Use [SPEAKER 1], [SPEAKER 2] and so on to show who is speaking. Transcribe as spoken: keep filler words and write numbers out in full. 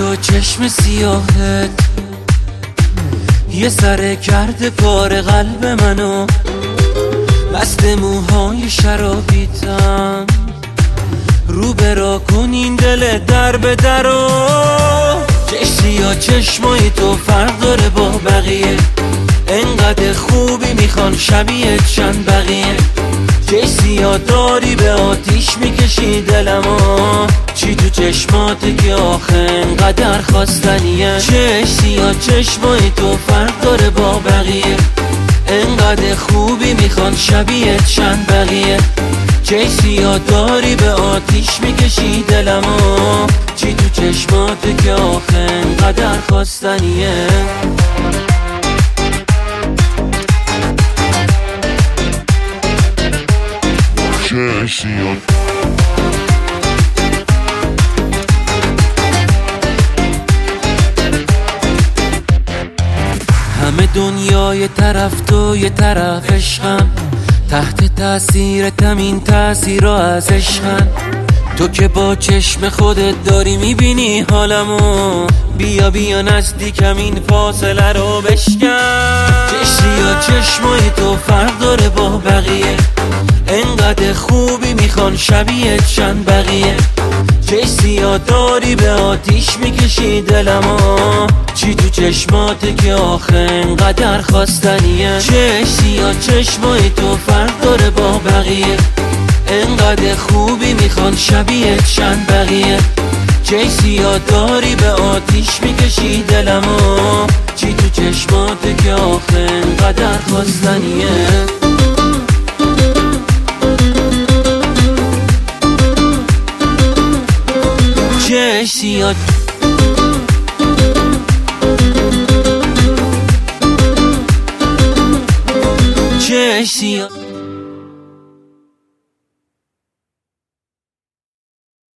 [SPEAKER 1] و چشم سیاهت یه سره کرده کار قلب منو، مست موهای شرابیتم رو برا کن این دل در به درو. چشمی یا چشمای تو فرق داره با بقیه، انقدر خوبی میخوان شبیه چند بقیه. چشمی یا داری به آتیش میکشی دلمو، چی تو چشماته که آخه انقدر خواستنیه. چشمی یا چشمای تو فرق داره با بقیه، انقدر خوبی میخوان شبیه چند بقیه. چشمی یا داری به آتیش میکشی دلمو، چی تو چشماته که آخه انقدر خواستنیه. همه دنیا یه طرف تو یه طرف عشقم، تحت تاثیرتم این تاثیرها از عشقم. تو که با چشم خودت داری میبینی حالمو، بیا بیا نزدیکم این فاصله رو بشکن. چشمی یا چشمای تو فرق داره با بقیه، انقدر خوبی میخوان شبیه چند بقیه. چشمی یا داری به آتیش میکشی دلمو، چی تو چشماته که آخه انقدر خواستنیه. چشمی یا چشمای تو فرق داره با بقیه، انقدر خوبی میخوان شبیه چند بقیه. چشمی یا داری به آتیش میکشی دلمو، چی تو چشماته که آخه انقدر خواستنیه. چشمی یا چشمی یا